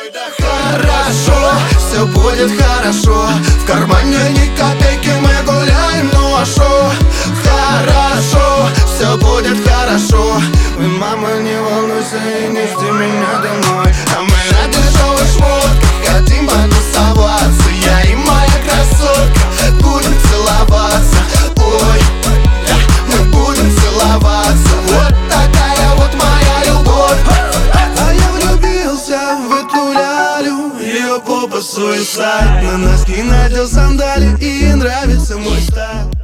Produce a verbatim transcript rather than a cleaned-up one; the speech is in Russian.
Хорошо, все будет хорошо. В кармане ни копейки, мы гуляем, ну а шо? Хорошо, все будет хорошо. Ой, мама, не волнуйся и не жди меня домой. А мы на дешевых шмотках хотим потусоваться. Я и моя красотка будем целоваться. Ой, мы будем целоваться. Вот такая вот моя любовь. А я влюбился в эту лялю. Ее попа суицид. На носки надел сандали и нравится мой стайл.